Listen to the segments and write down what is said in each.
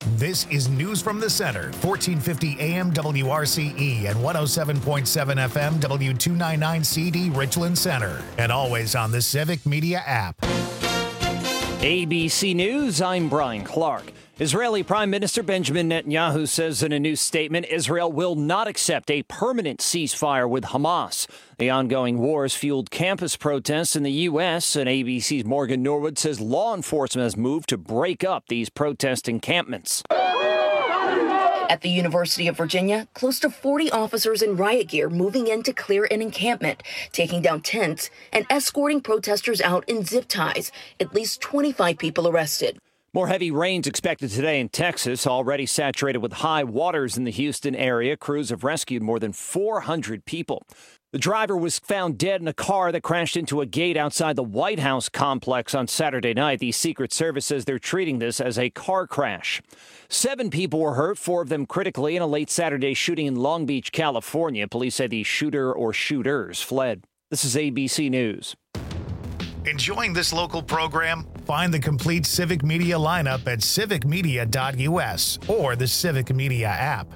This is News from the Center, 1450 AM WRCE and 107.7 FM W299CD Richland Center, and always on the Civic Media app. ABC News, I'm Brian Clark. Israeli Prime Minister Benjamin Netanyahu says in a new statement Israel will not accept a permanent ceasefire with Hamas. The ongoing war has fueled campus protests in the U.S., and ABC's Morgan Norwood says law enforcement has moved to break up these protest encampments. At the University of Virginia, close to 40 officers in riot gear moving in to clear an encampment, taking down tents and escorting protesters out in zip ties. At least 25 people arrested. More heavy rains expected today in Texas, already saturated with high waters in the Houston area. Crews have rescued more than 400 people. The driver was found dead in a car that crashed into a gate outside the White House complex on Saturday night. The Secret Service says they're treating this as a car crash. 7 people were hurt, 4 of them critically, in a late Saturday shooting in Long Beach, California. Police say the shooter or shooters fled. This is ABC News. Enjoying this local program? Find the complete Civic Media lineup at civicmedia.us or the Civic Media app.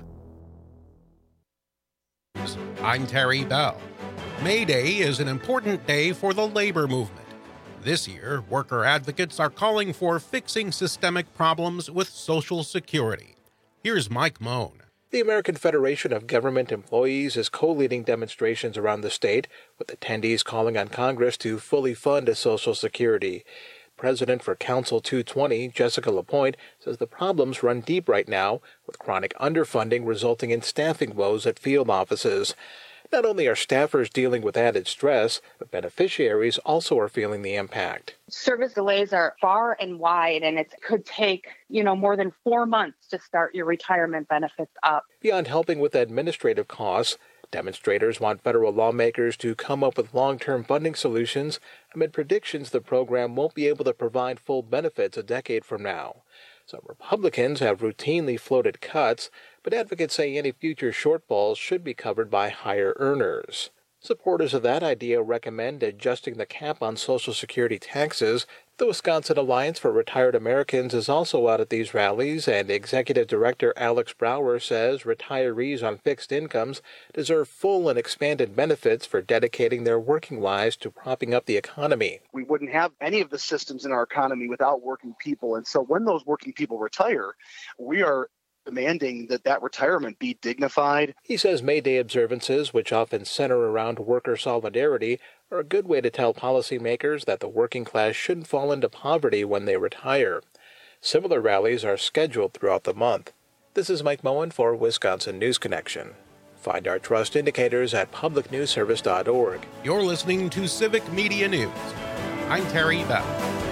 I'm Terry Bell. May Day is an important day for the labor movement. This year, worker advocates are calling for fixing systemic problems with Social Security. Here's Mike Moan. The American Federation of Government Employees is co-leading demonstrations around the state, with attendees calling on Congress to fully fund Social Security. President for Council 220, Jessica LaPointe, says the problems run deep right now, with chronic underfunding resulting in staffing woes at field offices. Not only are staffers dealing with added stress, but beneficiaries also are feeling the impact. Service delays are far and wide, and it could take, more than 4 months to start your retirement benefits up. Beyond helping with administrative costs, demonstrators want federal lawmakers to come up with long-term funding solutions amid predictions the program won't be able to provide full benefits a decade from now. Some Republicans have routinely floated cuts, but advocates say any future shortfalls should be covered by higher earners. Supporters of that idea recommend adjusting the cap on Social Security taxes. The Wisconsin Alliance for Retired Americans is also out at these rallies, and Executive Director Alex Brower says retirees on fixed incomes deserve full and expanded benefits for dedicating their working lives to propping up the economy. We wouldn't have any of the systems in our economy without working people, and so when those working people retire, we are demanding that retirement be dignified. He says May Day observances, which often center around worker solidarity, are a good way to tell policymakers that the working class shouldn't fall into poverty when they retire. Similar rallies are scheduled throughout the month. This is Mike Moen for Wisconsin News Connection. Find our trust indicators at publicnewsservice.org. You're listening to Civic Media News. I'm Terry Bell.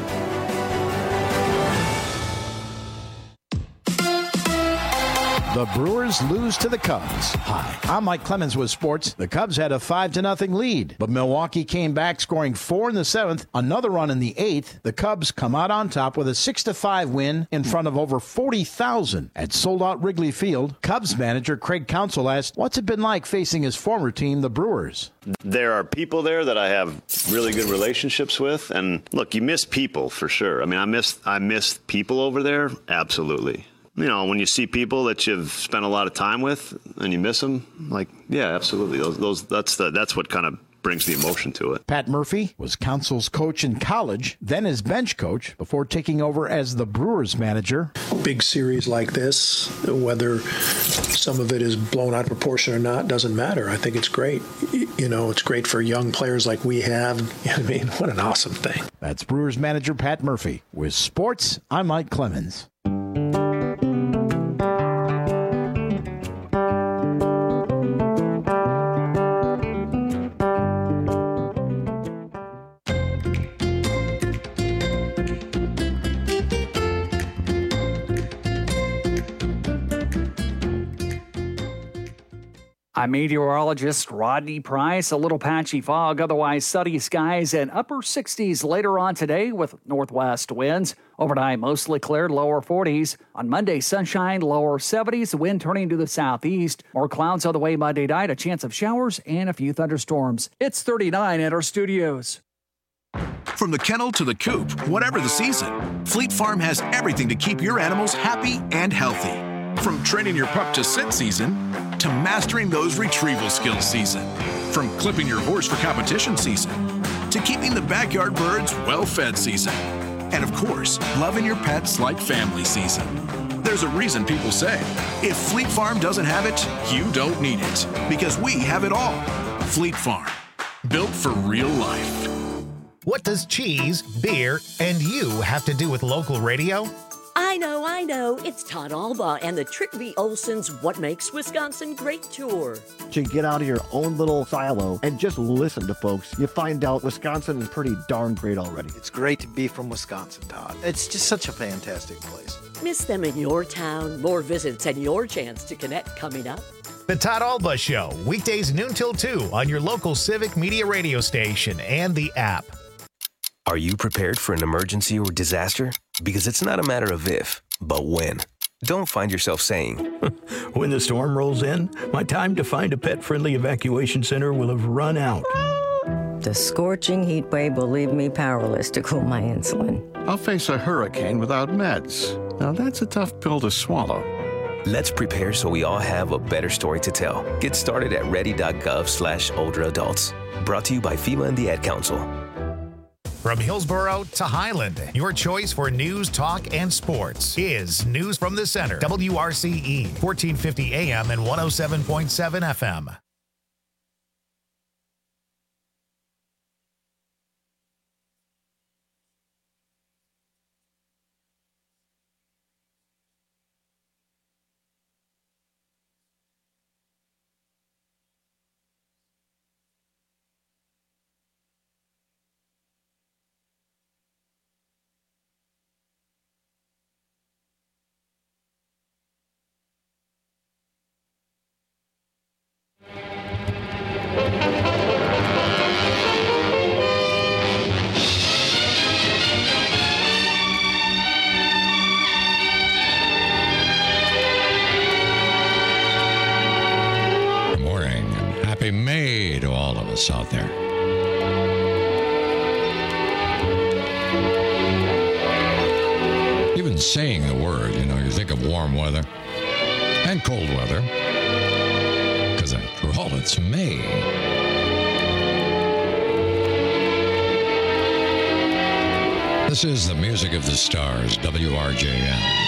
The Brewers lose to the Cubs. Hi, I'm Mike Clemens with sports. The Cubs had a 5-0 lead, but Milwaukee came back scoring 4 in the 7th, another run in the 8th. The Cubs come out on top with a 6-5 win in front of over 40,000 at sold-out Wrigley Field. Cubs manager Craig Counsell asked, what's it been like facing his former team, the Brewers? There are people there that I have really good relationships with, and look, you miss people for sure. I mean, I miss people over there, absolutely. When you see people that you've spent a lot of time with and you miss them, yeah, absolutely. That's what kind of brings the emotion to it. Pat Murphy was Counsell's coach in college, then his bench coach, before taking over as the Brewers manager. Big series like this, whether some of it is blown out of proportion or not, doesn't matter. I think it's great. It's great for young players like we have. What an awesome thing. That's Brewers manager Pat Murphy. With sports, I'm Mike Clemens. I'm meteorologist Rodney Price. A little patchy fog, otherwise sunny skies and upper 60s later on today with northwest winds. Overnight, mostly clear, lower 40s. On Monday, sunshine, lower 70s, the wind turning to the southeast. More clouds on the way Monday night, a chance of showers and a few thunderstorms. It's 39 at our studios. From the kennel to the coop, whatever the season, Fleet Farm has everything to keep your animals happy and healthy. From training your pup to sit season, to mastering those retrieval skills season. From clipping your horse for competition season, to keeping the backyard birds well-fed season. And of course, loving your pets like family season. There's a reason people say, if Fleet Farm doesn't have it, you don't need it. Because we have it all. Fleet Farm. Built for real life. What does cheese, beer, and you have to do with local radio? I know. It's Todd Alba and the Trick V. Olson's What Makes Wisconsin Great tour. To get out of your own little silo and just listen to folks, you find out Wisconsin is pretty darn great already. It's great to be from Wisconsin, Todd. It's just such a fantastic place. Miss them in your town, more visits, and your chance to connect coming up. The Todd Alba Show, weekdays noon till 2 on your local Civic Media radio station and the app. Are you prepared for an emergency or disaster? Because it's not a matter of if, but when. Don't find yourself saying, when the storm rolls in, my time to find a pet-friendly evacuation center will have run out. The scorching heat wave will leave me powerless to cool my insulin. I'll face a hurricane without meds. Now that's a tough pill to swallow. Let's prepare so we all have a better story to tell. Get started at ready.gov/older adults. Brought to you by FEMA and the Ad Council. From Hillsborough to Highland, your choice for news, talk, and sports is News from the Center. WRCE, 1450 AM and 107.7 FM. Out there. Even saying the word, you think of warm weather and cold weather, because after all, it's May. This is the music of the stars, WRJN.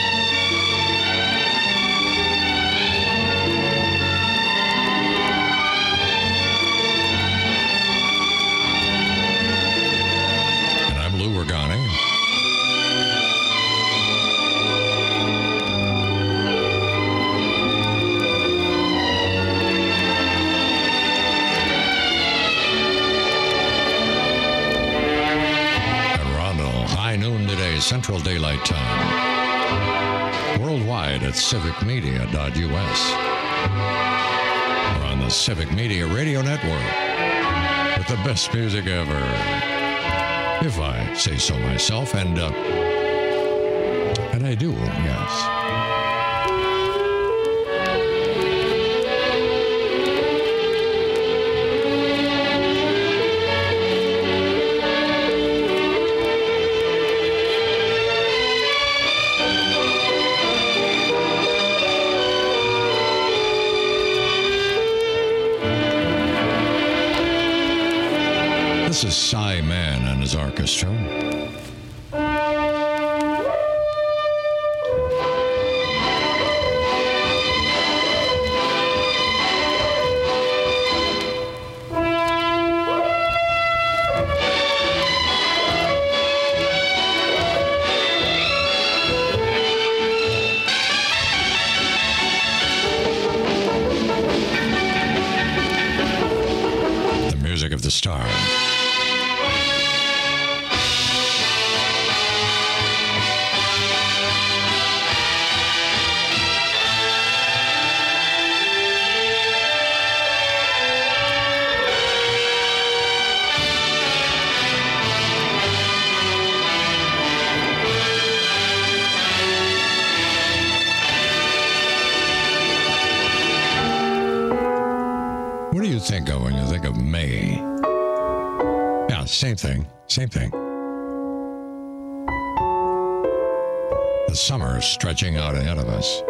Central Daylight Time. Worldwide at civicmedia.us. We're on the Civic Media Radio Network with the best music ever. If I say so myself, and I do, yes. This is Cy Mann and his orchestra. The music of the stars. What do you think of when you think of May? Yeah, same thing. The summer is stretching out ahead of us.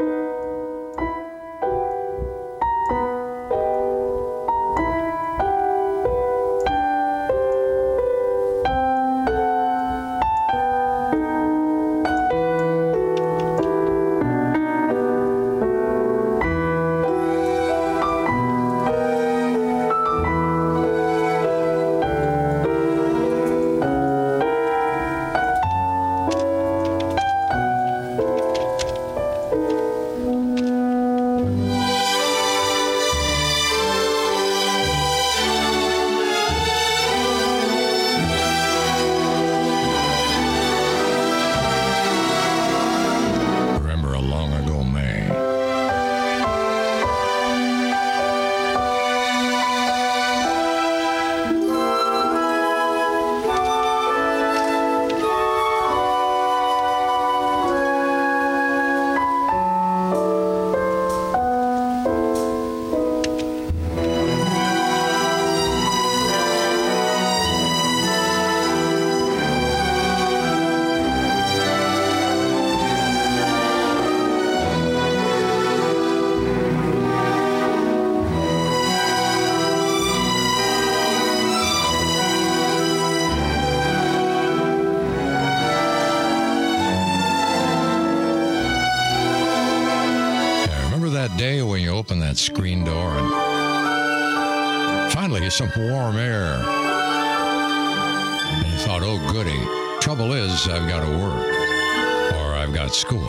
Day when you open that screen door and finally some warm air. And you thought, oh, goody. Trouble is, I've got to work or I've got school.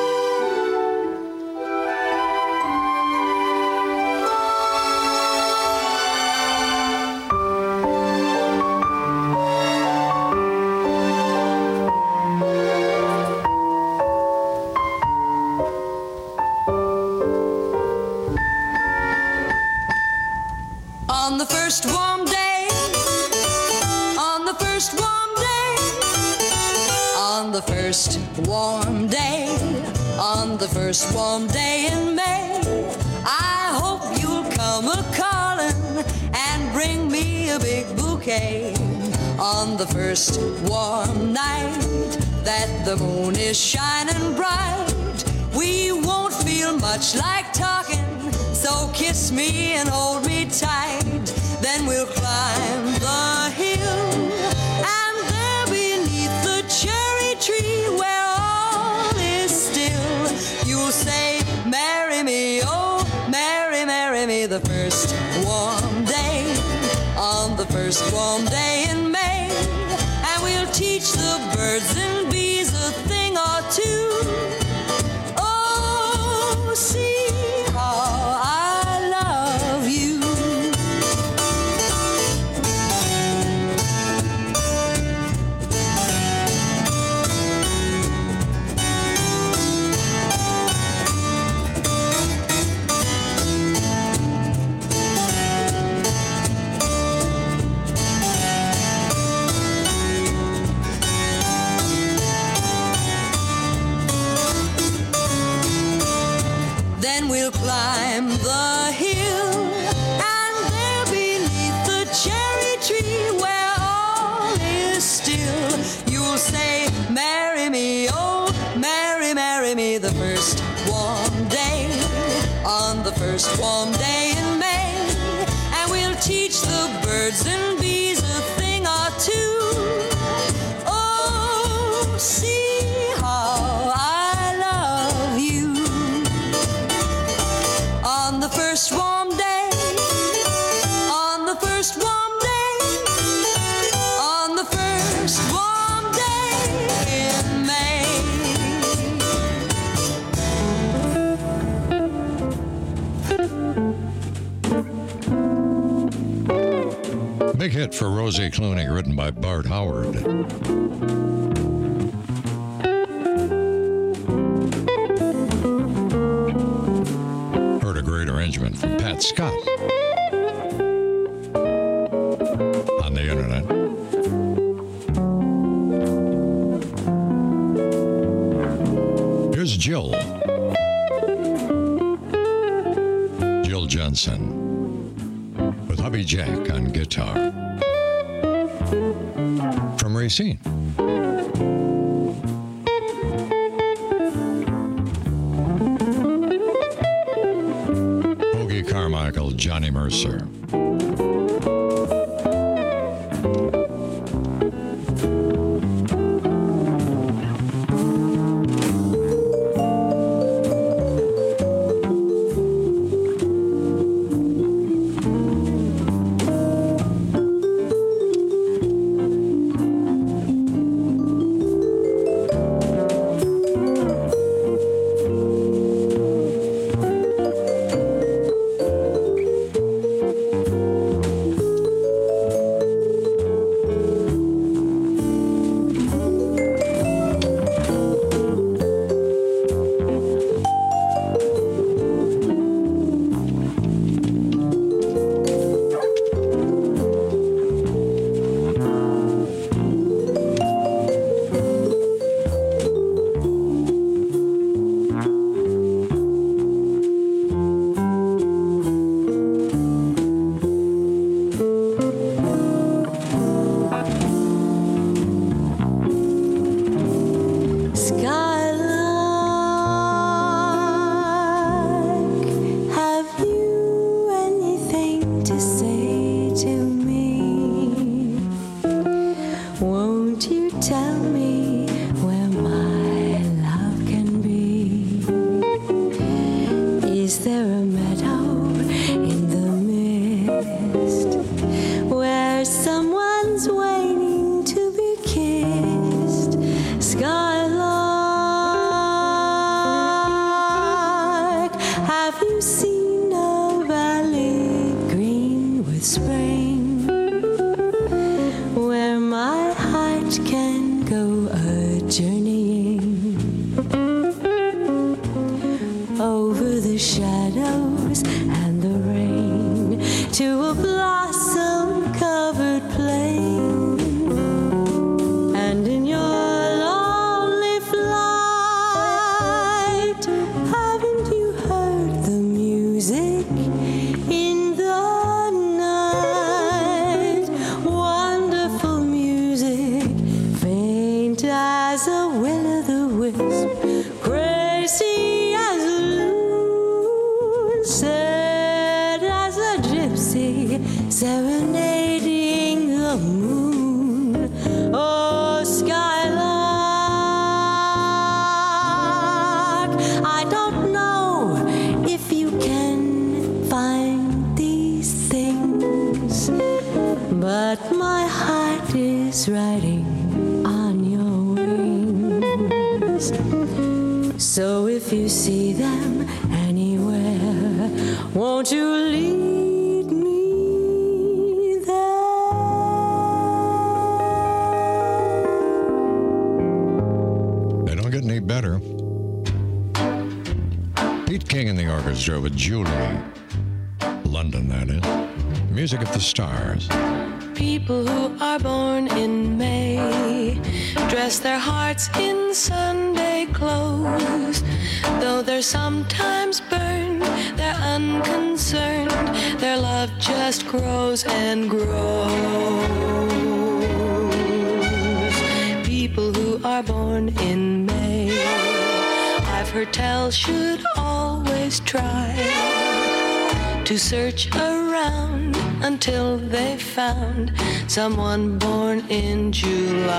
On the first warm day, on the first warm day, on the first warm day, on the first warm day in May, I hope you'll come a-callin' and bring me a big bouquet. On the first warm night that the moon is shining bright, we won't feel much like talking, so kiss me and hold me tight. Then we'll climb the hill, and there beneath the cherry tree where all is still, you'll say, marry me, oh, marry, marry me. The first warm day, on the first warm day in May, and we'll teach the birds and bees a thing or two. Oh, see how I love you. Then we'll climb the hill, and there beneath the cherry tree where all is still, you'll say, marry me, oh, marry, marry me. The first warm day, on the first warm day in May, and we'll teach the birds and bees a thing or two. Oh, see how I love you. On the first warm day, on the first warm day, on the first warm day in May. Big hit for Rosie Clooney, written by Bart Howard. Heard a great arrangement from Pat Scott on the internet. Here's Jill Johnson with Hubby Jack on guitar from Racine. Michael, Johnny Mercer. With Julie London, that is. Music of the Stars. People who are born in May dress their hearts in Sunday clothes. Though they're sometimes burned, they're unconcerned. Their love just grows and grows. People who are born in May, I've heard tell, should always try to search around until they found someone born in July.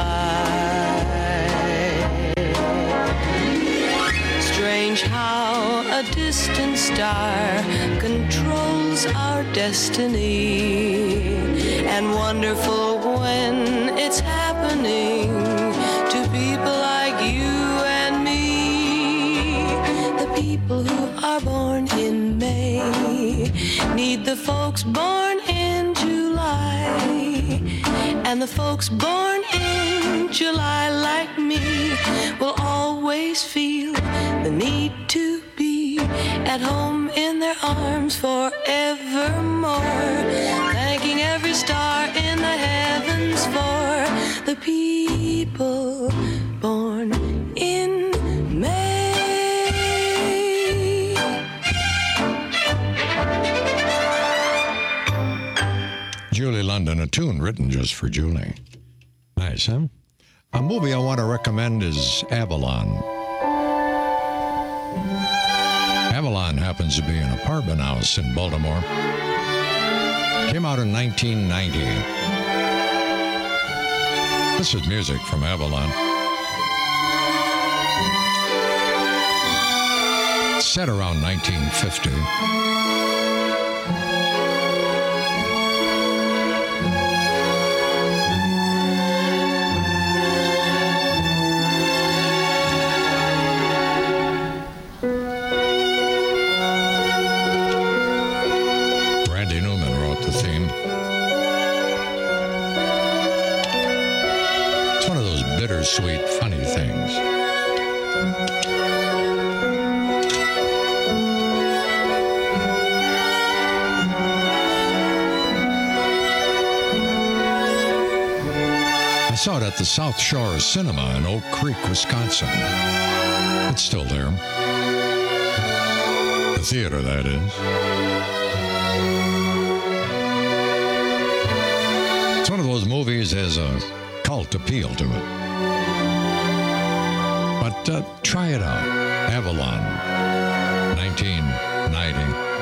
Strange how a distant star controls our destiny, and wonderful when it's happening to people like you and me. The people who are born in May need the folks born in July, and the folks born in July like me will always feel the need to be at home in their arms forevermore, thanking every star in the heavens for the people born in May. Julie London, a tune written just for Julie. Nice, huh? A movie I want to recommend is Avalon. Avalon happens to be an apartment house in Baltimore. Came out in 1990. This is music from Avalon. Set around 1950. Sweet, funny things. I saw it at the South Shore Cinema in Oak Creek, Wisconsin. It's still there. The theater, that is. It's one of those movies that has a cult appeal to it. But try it out. Avalon, 1990.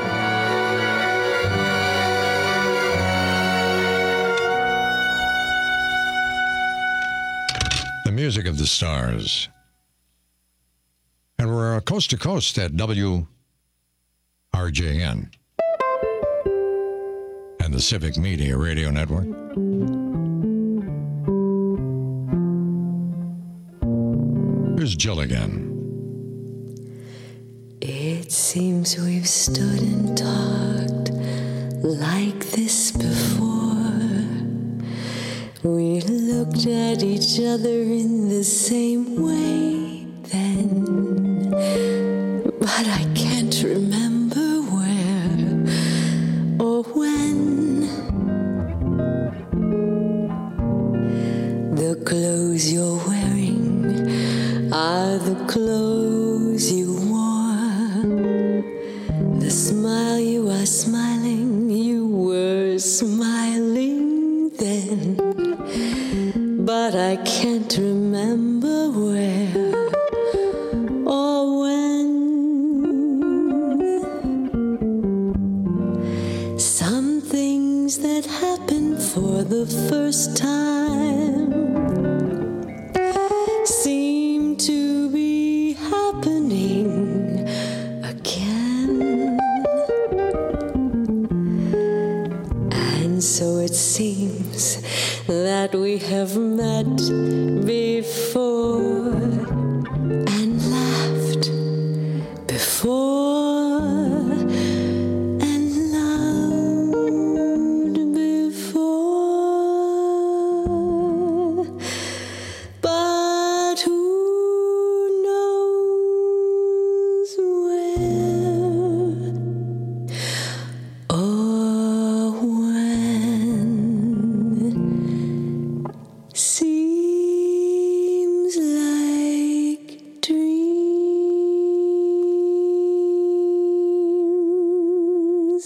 The music of the stars. And we're coast to coast at WRJN and the Civic Media Radio Network. Here's Jill again. It seems we've stood and talked like this before. We looked at each other in the same way then, but I can't remember where or when. The clothes you're wearing are the clothes you wore. The smile you are smiling, you were smiling then. But I can't remember where or when. Some things that happen for the first time seem to be happening again. And so it seems that we have met before and laughed before and loved before. But who knows where or when? Seems like dreams.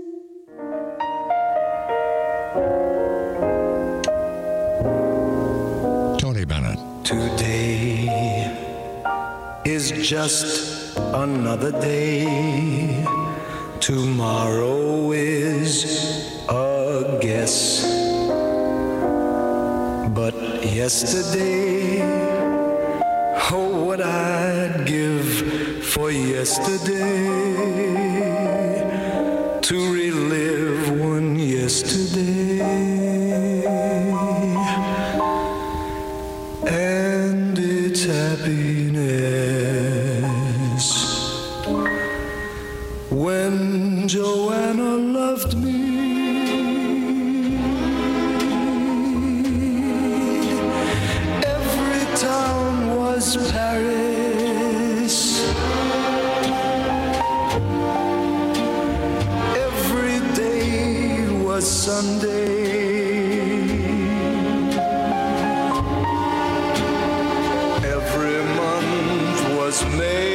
Tony Bennett. Today is just another day. Tomorrow is a guess. But yesterday, oh, what I'd give for yesterday, to relive one yesterday. And its happiness. When Joanna loved me, every town was Paris. Every day was Sunday. Every month was May.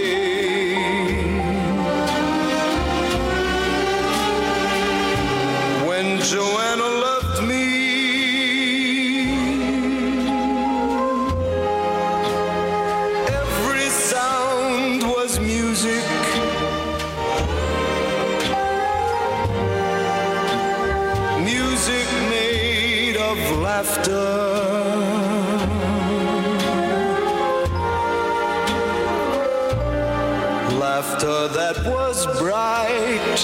When Joanna loved me, every sound was music. laughter. Laughter that was bright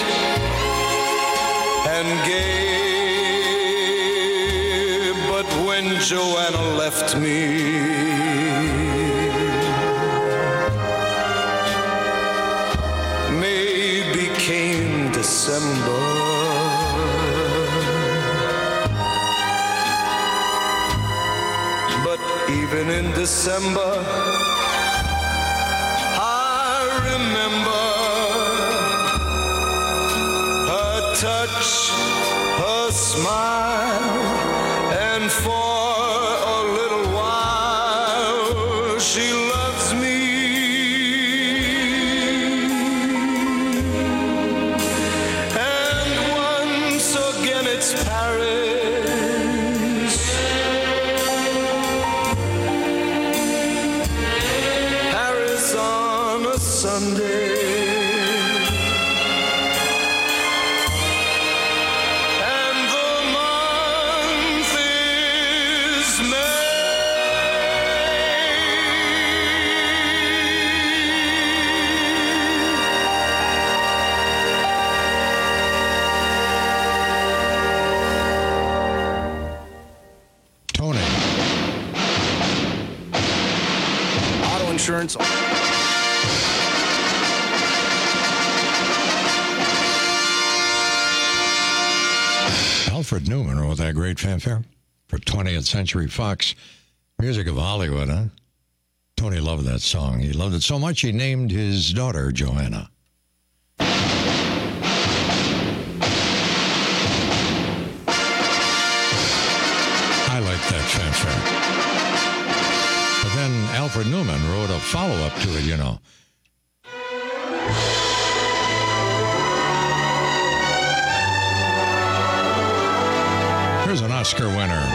and gay. But when Joanna left me, May became December. But even in December, touch, her smile, and for a little while she loves me. And once again it's Paris, Paris on a Sunday. Insurance. Alfred Newman wrote that great fanfare for 20th Century Fox. Music of Hollywood, huh? Tony loved that song. He loved it so much he named his daughter Joanna. I like that fanfare. But then Alfred Newman wrote a follow-up to it, you know. Here's an Oscar winner.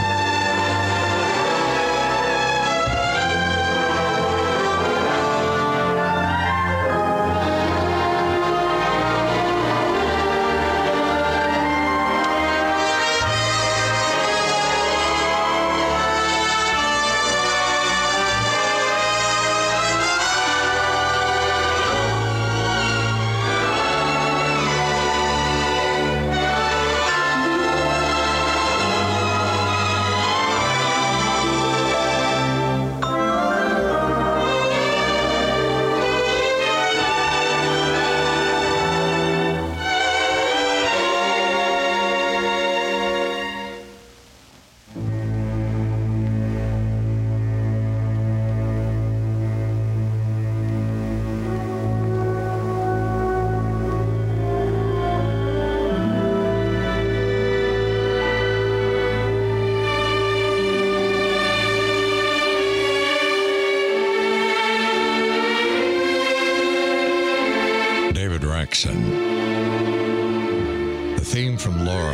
The theme from Laura.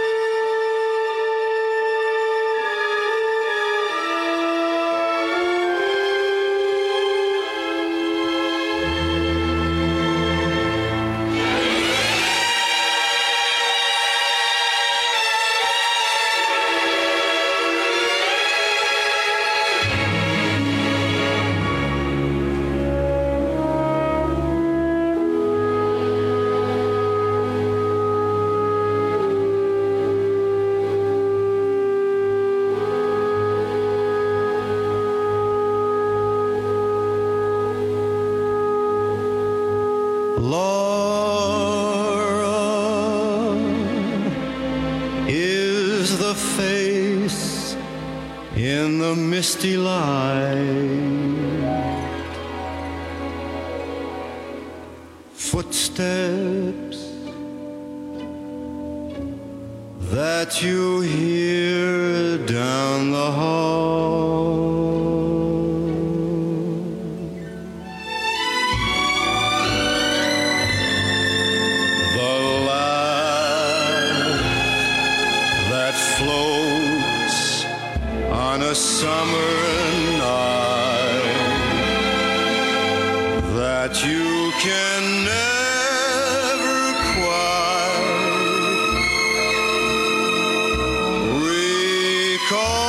Misty light, footsteps that you hear down the hall. The laugh that floats on a summer night that you can never quite recall.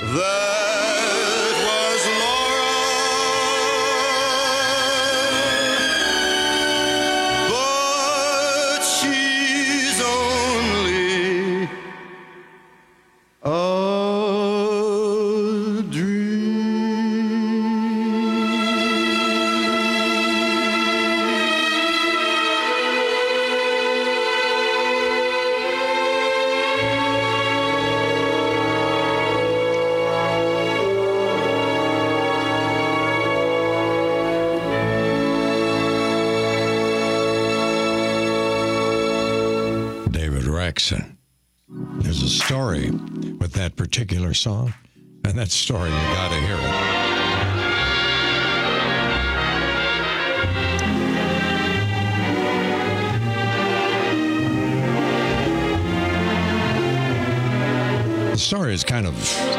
That was Laura, but she's only a There's a story with that particular song, and that story, you got to hear it. The story is kind of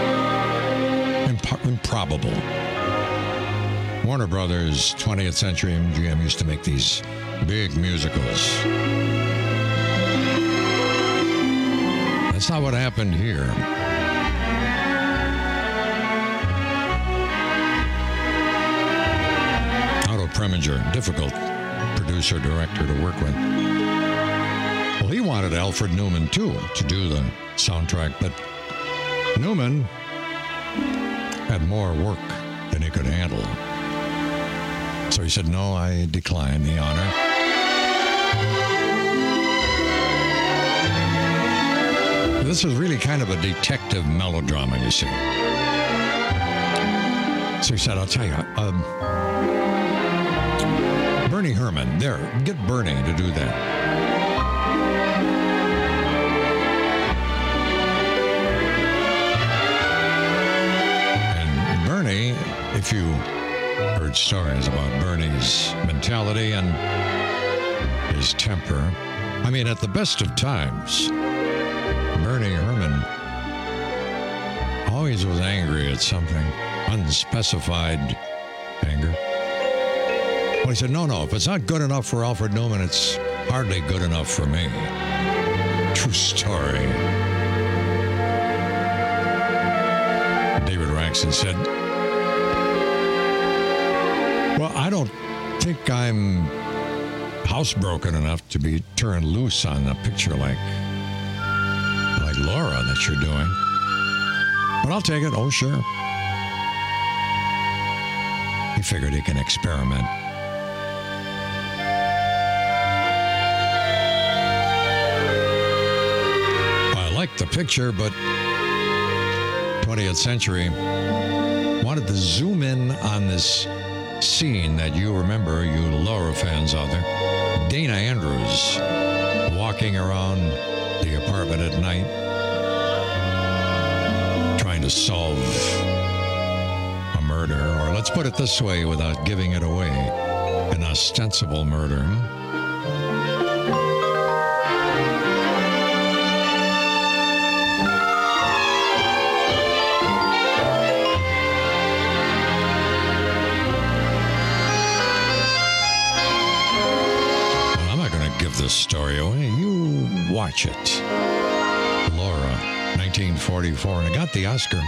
improbable. Warner Brothers, 20th Century MGM used to make these big musicals. That's not what happened here. Otto Preminger, difficult producer-director to work with. Well, he wanted Alfred Newman, too, to do the soundtrack, but Newman had more work than he could handle. So he said, no, I decline the honor. This is really kind of a detective melodrama, you see. So he said, I'll tell you, Bernie Herman, there, get Bernie to do that. And Bernie, if you heard stories about Bernie's mentality and his temper, I mean, at the best of times, Bernie Herman always was angry at something, unspecified anger. Well, he said, no, if it's not good enough for Alfred Newman, it's hardly good enough for me. True story. David Raxon said, well, I don't think I'm housebroken enough to be turned loose on a picture like Laura that you're doing. But I'll take it. Oh, sure. He figured he can experiment. I like the picture, but 20th Century wanted to zoom in on this scene that you remember, you Laura fans out there. Dana Andrews walking around the apartment at night, trying to solve a murder, or let's put it this way without giving it away, an ostensible murder. Well, I'm not going to give this story away. You watch it. Laura, 1944, and it got the Oscar.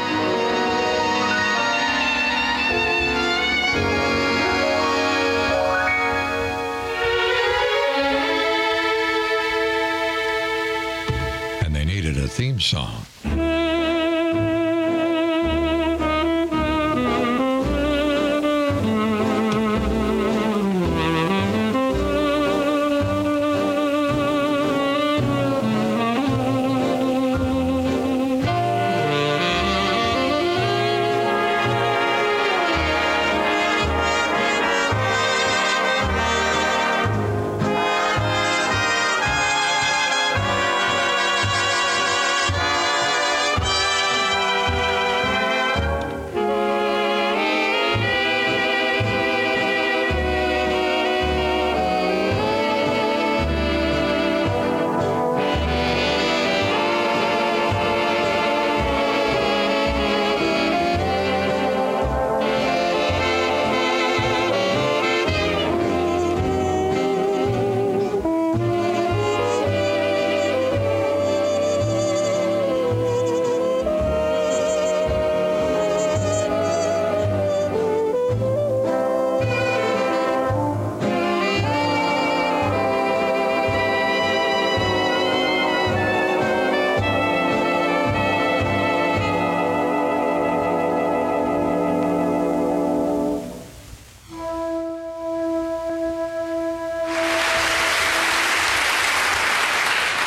And they needed a theme song.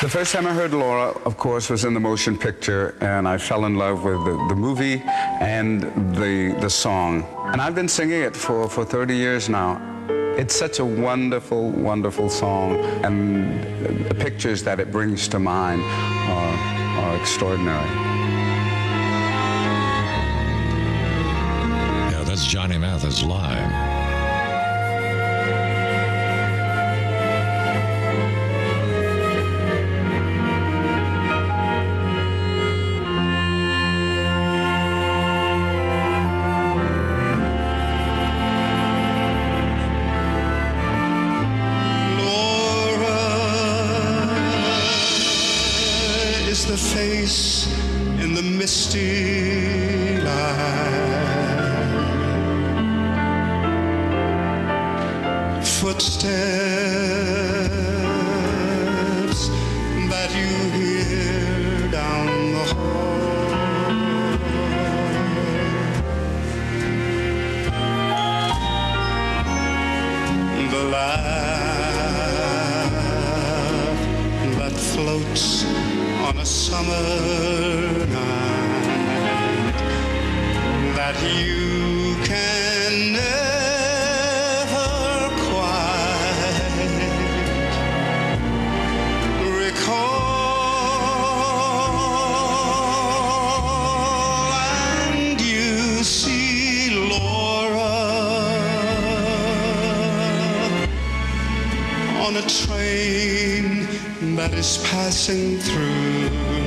The first time I heard Laura, of course, was in the motion picture, and I fell in love with the movie and the song. And I've been singing it for 30 years now. It's such a wonderful, wonderful song, and the pictures that it brings to mind are extraordinary. Yeah, that's Johnny Mathis live. The face in the misty light, footsteps that you hear down the hall, the laugh that floats on a summer night that you can never quite recall, and you see Laura on a train that is passing through.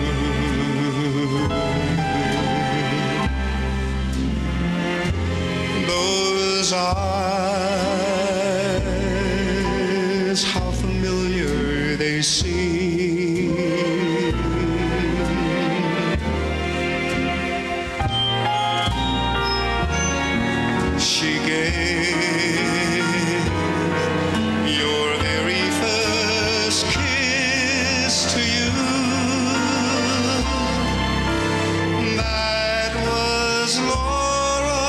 Those eyes, how familiar they seem. She gave your very first kiss to you. That was Laura,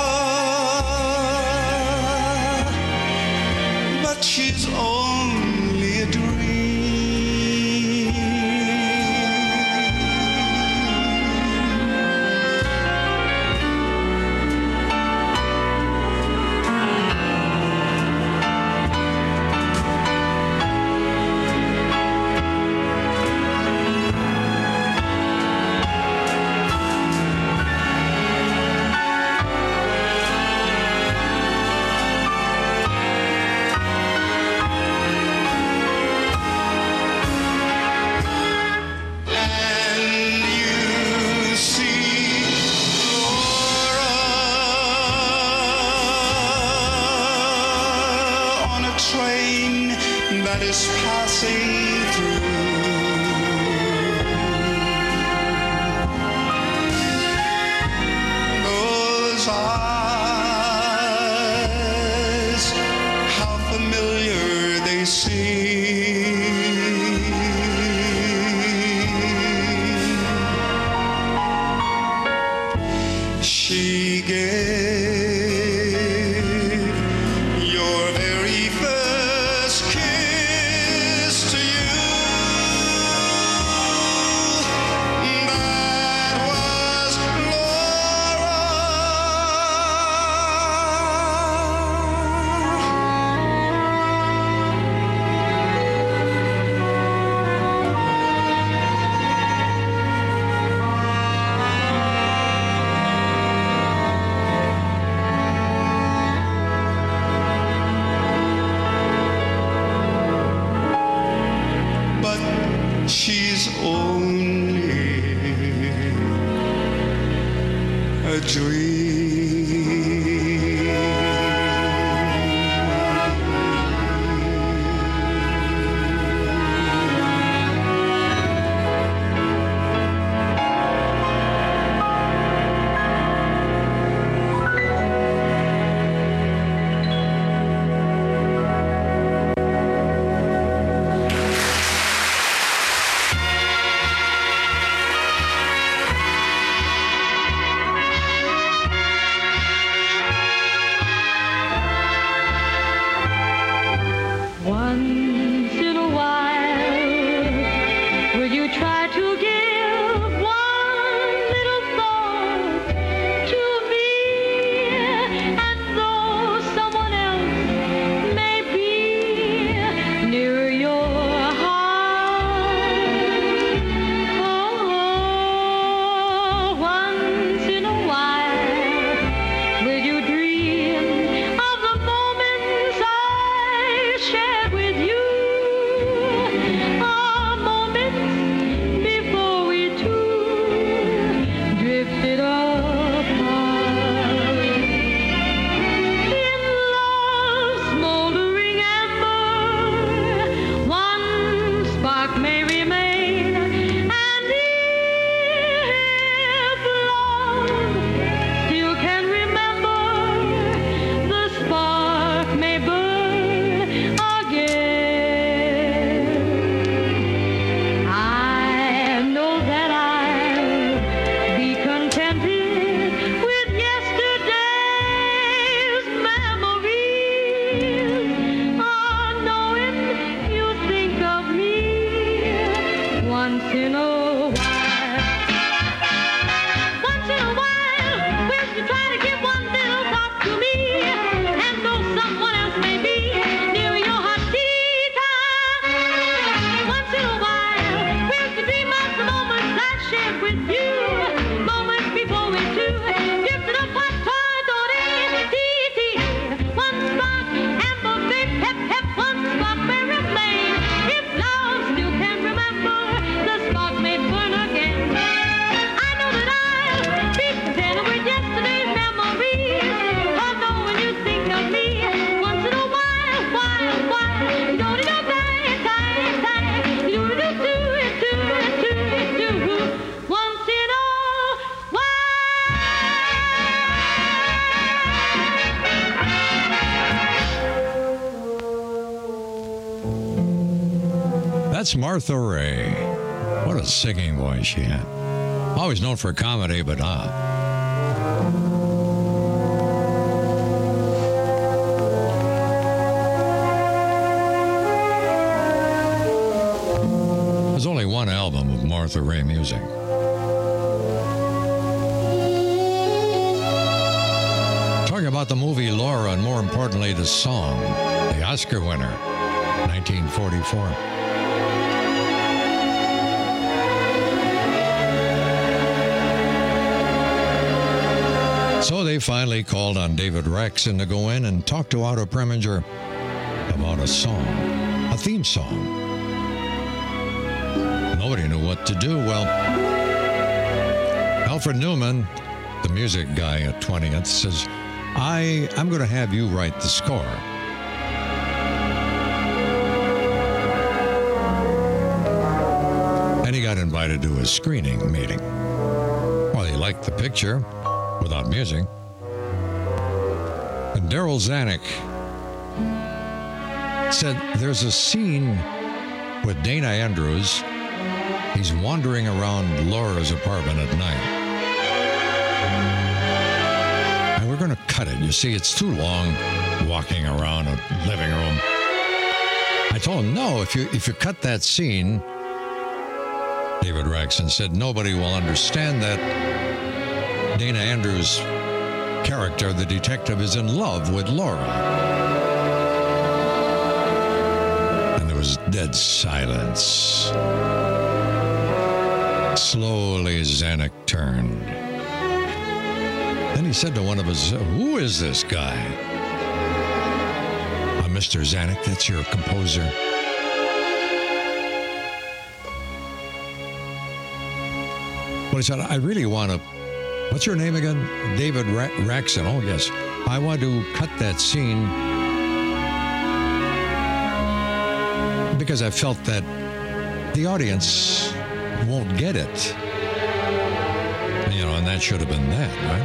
but she's only a dream. That is passing through. Those eyes, how familiar they seem. She gave your very first kiss to you. That was Laura. But she's only a dream. Miss Martha Raye. What a singing voice she had. Always known for comedy, but There's only one album of Martha Raye music. Talking about the movie Laura, and more importantly, the song, the Oscar winner, 1944. So they finally called on David Raksin to go in and talk to Otto Preminger about a song, a theme song. Nobody knew what to do. Well, Alfred Newman, the music guy at 20th, says, I'm going to have you write the score. And he got invited to a screening meeting. Well, he liked the picture without music. And Darryl Zanuck said there's a scene with Dana Andrews. He's wandering around Laura's apartment at night. And we're going to cut it. You see, it's too long walking around a living room. I told him, no, if you cut that scene, David Raksin said, nobody will understand that Dana Andrews' character, the detective, is in love with Laura. And there was dead silence. Slowly, Zanuck turned. Then he said to one of us, who is this guy? Mr. Zanuck, that's your composer. Well, he said, I really want to... What's your name again? David Raksin. Oh, yes. I want to cut that scene because I felt that the audience won't get it. You know, and that should have been that, right?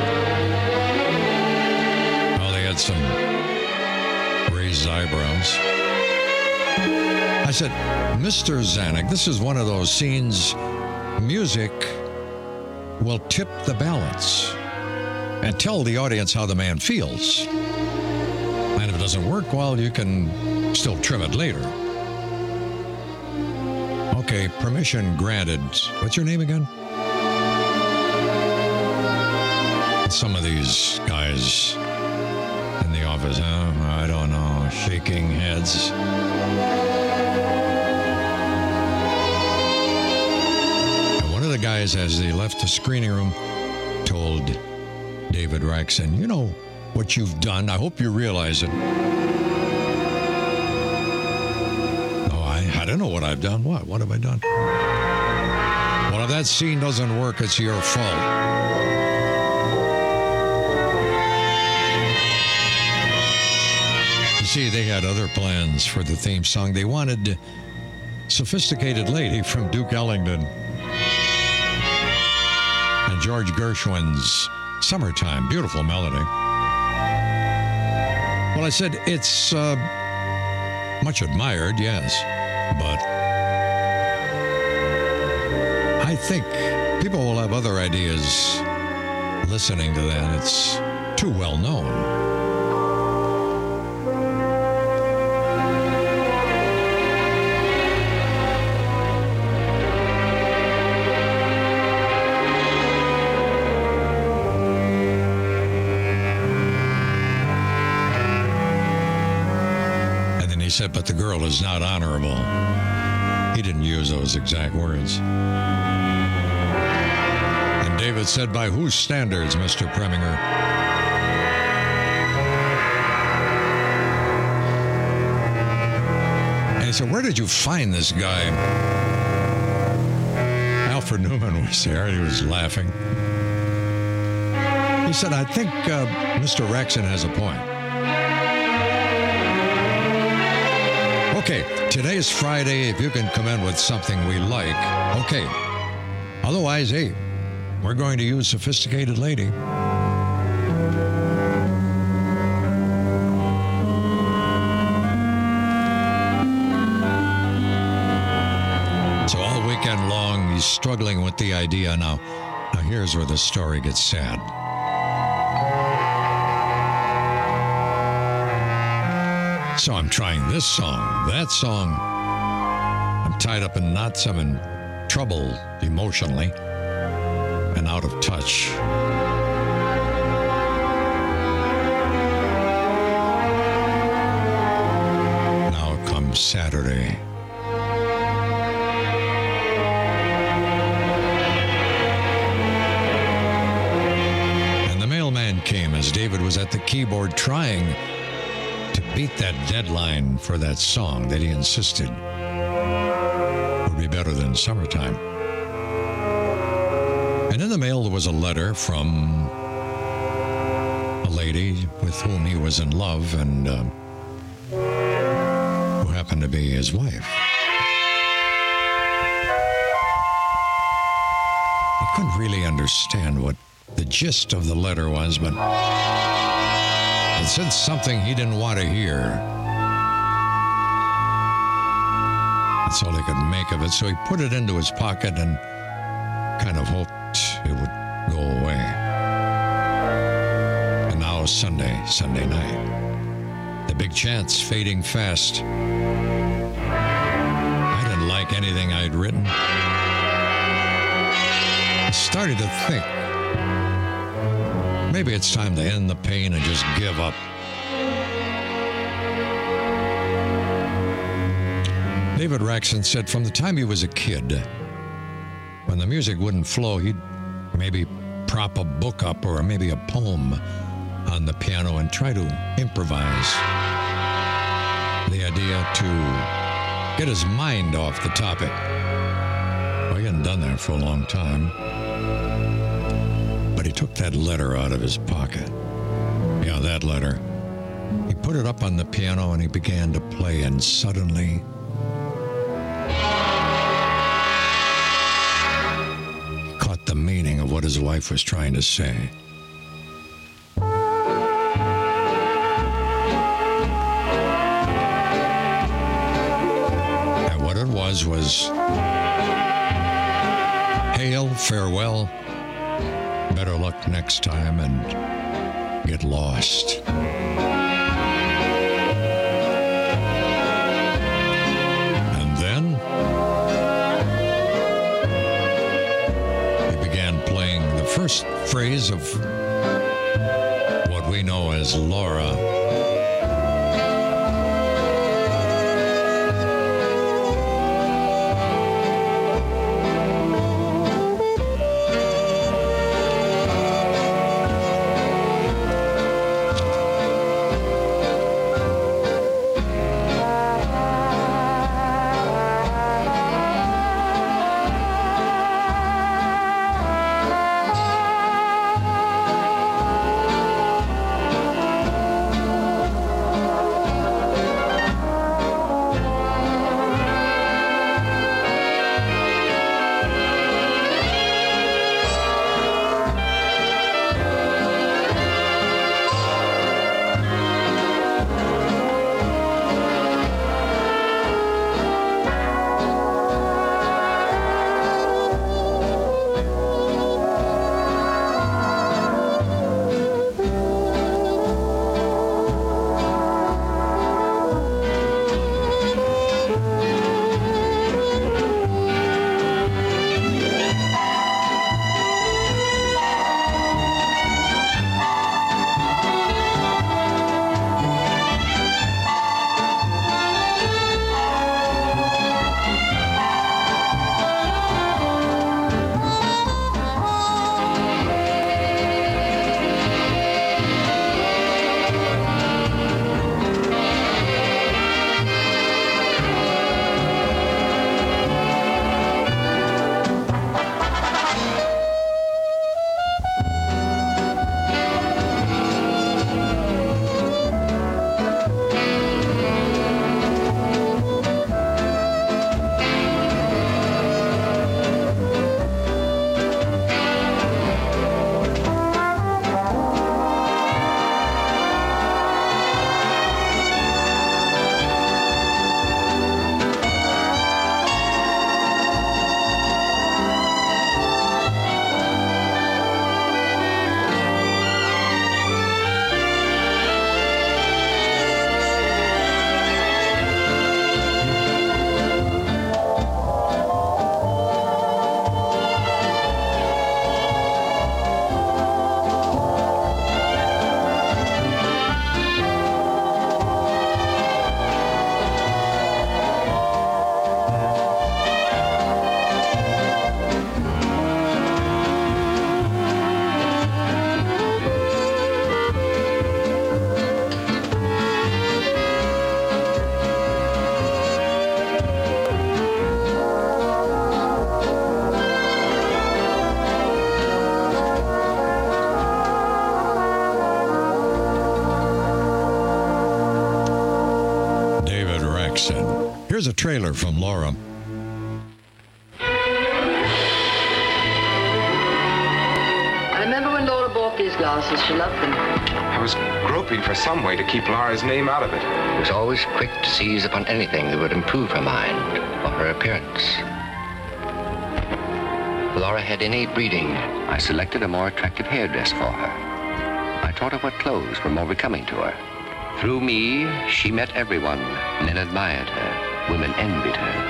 Well, they had some raised eyebrows. I said, Mr. Zanuck, this is one of those scenes, music will tip the balance and tell the audience how the man feels. And if it doesn't work, well, you can still trim it later. Okay, permission granted. What's your name again? Some of these guys in the office, I don't know, shaking heads. And one of the guys, as they left the screening room, told David Raksin, you know what you've done. I hope you realize it. I don't know what I've done. What have I done? Well, if that scene doesn't work, it's your fault. You see, they had other plans for the theme song. They wanted Sophisticated Lady from Duke Ellington and George Gershwin's Summertime. Beautiful melody. Well, I said, it's much admired, yes. But I think people will have other ideas listening to that. It's too well known. And then he said, but the girl is not honorable. He didn't use those exact words. And David said, by whose standards, Mr. Preminger? And he said, where did you find this guy? Alfred Newman was there. He was laughing. He said, I think Mr. Raksin has a point. Okay, today's Friday. If you can come in with something we like, okay. Otherwise, hey, we're going to use Sophisticated Lady. he's struggling with the idea now. Now here's where the story gets sad. So I'm trying this song, that song. I'm tied up in knots. I'm in trouble emotionally and out of touch. Now comes Saturday. And the mailman came as David was at the keyboard trying to beat that deadline for that song that he insisted would be better than Summertime. And in the mail there was a letter from a lady with whom he was in love and who happened to be his wife. I couldn't really understand what the gist of the letter was, but it said something he didn't want to hear. That's all he could make of it, so he put it into his pocket and kind of hoped it would go away. And now Sunday night. The big chance fading fast. I didn't like anything I'd written. I started to think, maybe it's time to end the pain and just give up. David Raxon said from the time he was a kid, when the music wouldn't flow, he'd maybe prop a book up or maybe a poem on the piano and try to improvise. The idea to get his mind off the topic. Well, he hadn't done that for a long time. But he took that letter out of his pocket. Yeah, that letter. He put it up on the piano and he began to play, and suddenly he caught the meaning of what his wife was trying to say. And what it was hail, farewell, better luck next time, and get lost. And then he began playing the first phrase of what we know as Laura. Here's a trailer from Laura. I remember when Laura bought these glasses. She loved them. I was groping for some way to keep Laura's name out of it. She was always quick to seize upon anything that would improve her mind or her appearance. Laura had innate breeding. I selected a more attractive hairdress for her. I taught her what clothes were more becoming to her. Through me, she met everyone. Men admired her. Women envied her.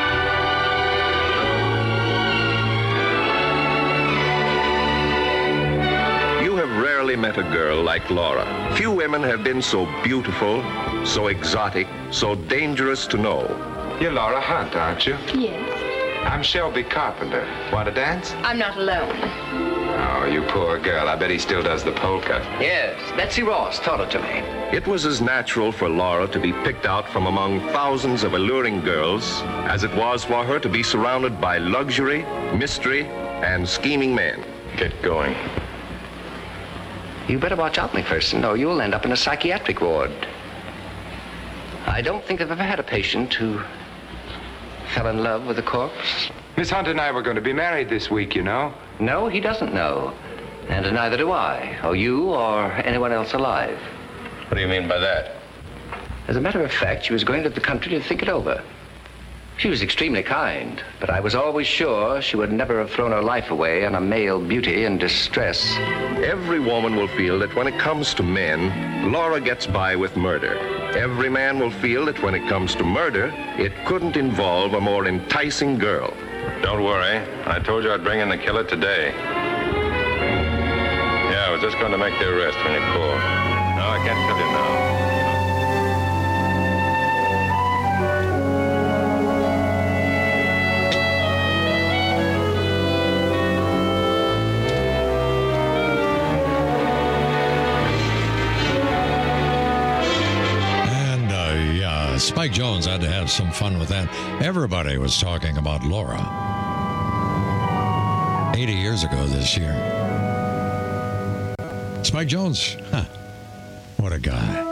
You have rarely met a girl like Laura. Few women have been so beautiful, so exotic, so dangerous to know. You're Laura Hunt, aren't you? Yes. I'm Shelby Carpenter. Want to dance? I'm not alone. Oh, you poor girl. I bet he still does the polka. Yes, Betsy Ross taught it to me. It was as natural for Laura to be picked out from among thousands of alluring girls as it was for her to be surrounded by luxury, mystery, and scheming men. Get going. You better watch out, McPherson, or you'll end up in a psychiatric ward. I don't think I've ever had a patient who fell in love with a corpse. Miss Hunt and I were going to be married this week, you know. No, he doesn't know. And neither do I, or you, or anyone else alive. What do you mean by that? As a matter of fact, she was going to the country to think it over. She was extremely kind, but I was always sure she would never have thrown her life away on a male beauty in distress. Every woman will feel that when it comes to men, Laura gets by with murder. Every man will feel that when it comes to murder, it couldn't involve a more enticing girl. Don't worry. I told you I'd bring in the killer today. Yeah, I was just going to make the arrest when you called. No, I can't tell you now. Spike Jones had to have some fun with that. Everybody was talking about Laura. 80 years ago this year. Spike Jones, what a guy.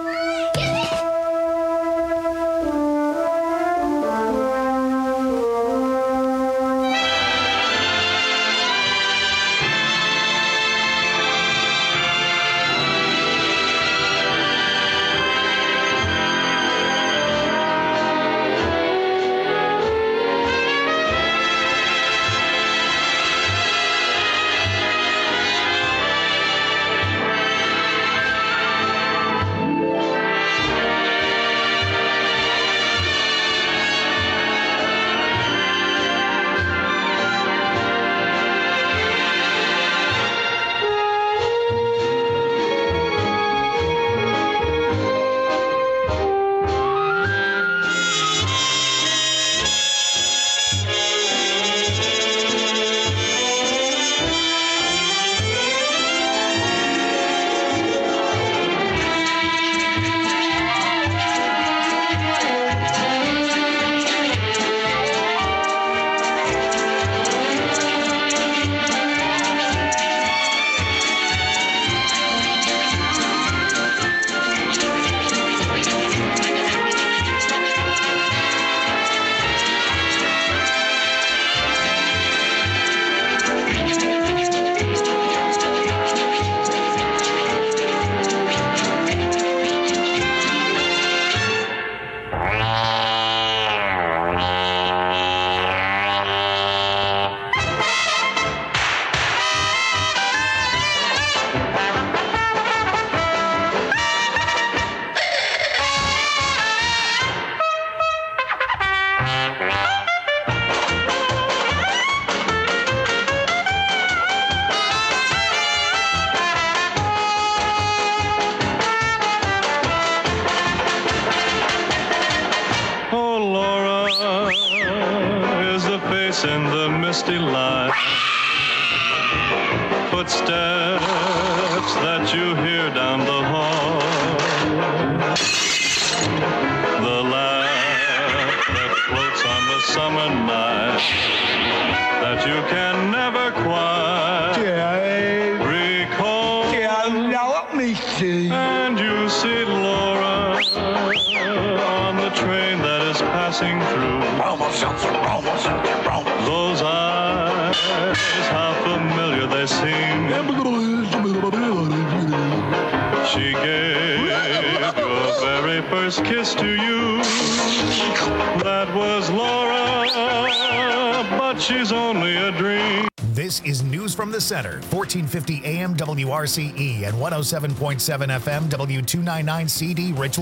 In the misty light, footsteps that you hear down the hall, the laugh that floats on the summer night that you can never quite recall. Now let me see. And you see Laura on the train that is passing Those eyes, how familiar they seem. She gave your very first kiss to you. That was Laura, but she's only a dream. This is News from the Center, 1450 AM WRCE and 107.7 FM W299 CD Richland.